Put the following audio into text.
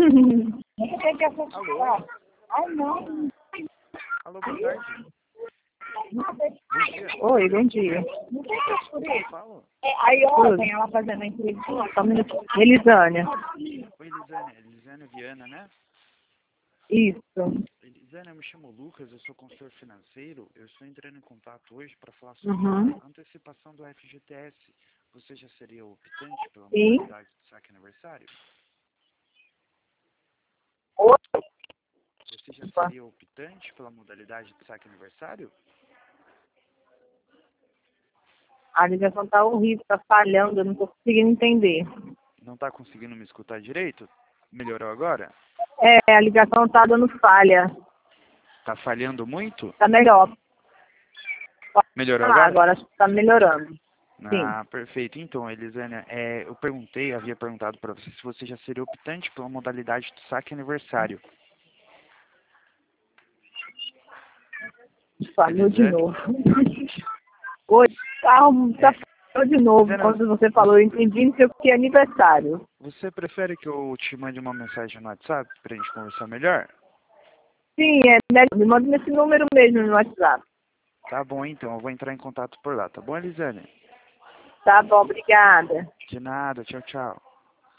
Alô? Ai, não. Alô, boa tarde. Bom dia. Oi, bom dia. Fala. Aí ontem ela fazendo a entrevista. Só um minutinho. Elisânia. Oi, Elisânia. Elisânia Viana, né? Isso. Elisânia, eu me chamo Lucas, eu sou consultor financeiro. Eu estou entrando em contato hoje para falar sobre a antecipação do FGTS. Você já seria optante pela Sim. modalidade de saque aniversário? Oi. Você já seria optante pela modalidade de saque aniversário? A ligação tá horrível, tá falhando, eu não tô conseguindo entender. Não está conseguindo me escutar direito? Melhorou agora? A ligação tá dando falha. Tá falhando muito? Tá melhor. Melhorou Ah, agora? agora acho que tá melhorando. Sim. Ah, perfeito. Então, Elisânia, eu havia perguntado para você se você já seria optante pela modalidade do saque aniversário. Falhou de Elisânia? novo. Oi, tá falhou de novo. Elisânia, Quando você falou, eu entendi, não sei o que é aniversário. você prefere que eu te mande uma mensagem no WhatsApp pra gente conversar melhor? Sim, é melhor. Me manda nesse número mesmo no WhatsApp. Tá bom, então. Eu vou entrar em contato por lá, tá bom, Elisânia? Tá bom, obrigada. De nada. Tchau, tchau.